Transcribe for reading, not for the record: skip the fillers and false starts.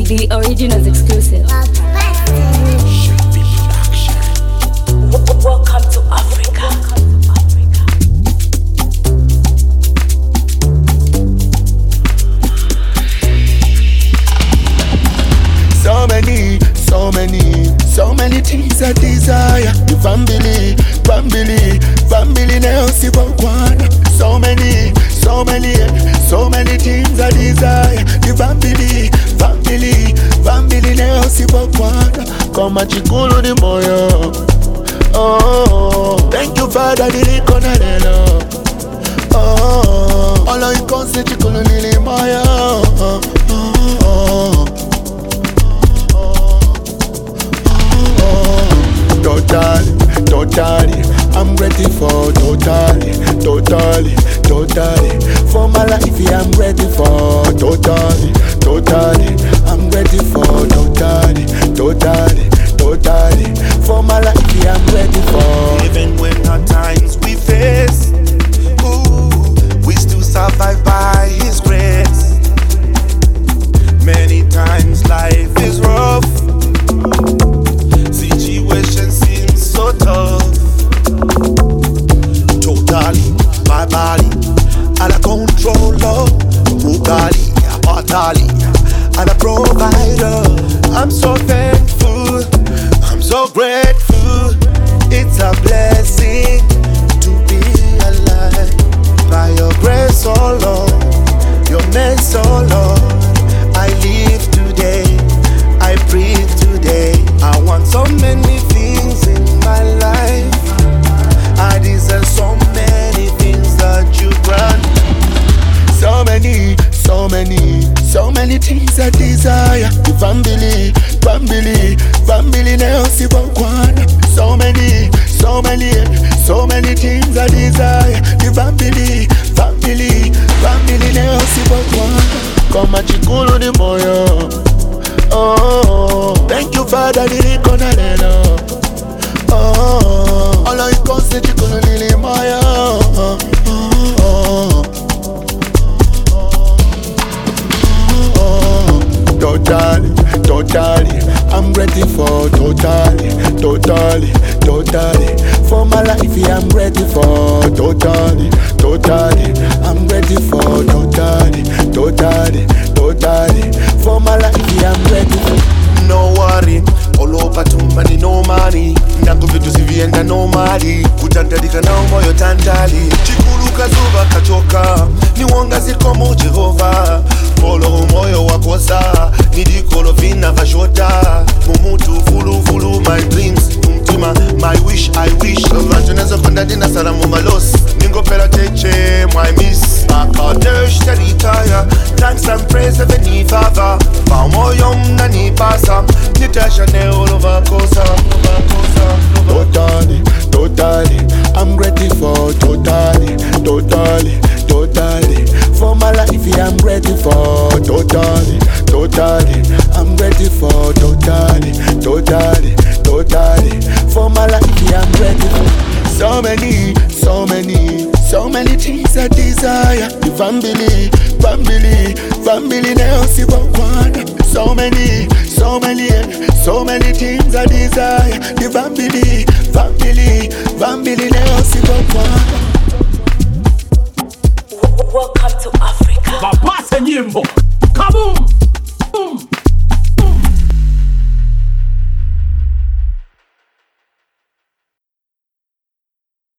The original's exclusive. Welcome to Africa. So many things I desire. The family now see one. So many things I desire. The family now see one. Kama chikulu ni moyo. Oh, thank you Father, nilikona lelo. Oh, all you can say chikulu ni moyo. Totally, I'm ready for totally. For my life, yeah, I'm ready for totally. I'm ready for totally. For my life, yeah, I'm ready for. Even when hard times we face, we still survive by His grace. Many times life is rough. Situation seems so tough. Totally, my body, and I control love. Mukali, Patali, and a provider. I'm so thankful, I'm so grateful. It's a blessing to be alive. By your grace, oh Lord, your mercy, oh Lord, I live today, I breathe today. I want so many things in my life. I deserve so many things that you grant. So many things I desire. The family now see one. So many things I desire. The family now see one. Kama chikulu ni moyo. Oh, thank you Father, nilikona lelo. Oh, all you can say chikulu ni moyo. Totally, I'm ready for totally. For my life, yeah, I'm ready for totally. I'm ready for totally. For my life, yeah, I'm ready for. No worry, all over too many, no money. Ndangu vitu sivienda no mali. Kutandalika na umoyo tantali. Chikulu kazuba kachoka. Ni wangazi komo Jehova. Polo umoyo wakosa. Nidikolo vina vashota. Mumutu fulu my dreams. Umtima my wish I wish. Lovanjo nezo konda dina salamu malos. Ningo pela teche my miss. Akadesh teritaya. Thanks and praise eveni fava. Pa umoyo mnani pasa. Nitasha neolo vakosa. Totally, I'm ready for totally. For my life, yeah, I'm ready for totally. I'm ready for totally. For my life, yeah, I'm ready for. So many things I desire. The family now see one. So many things I desire. The family now see one. Welcome to Africa. Mapase nyimbo. Kaboom!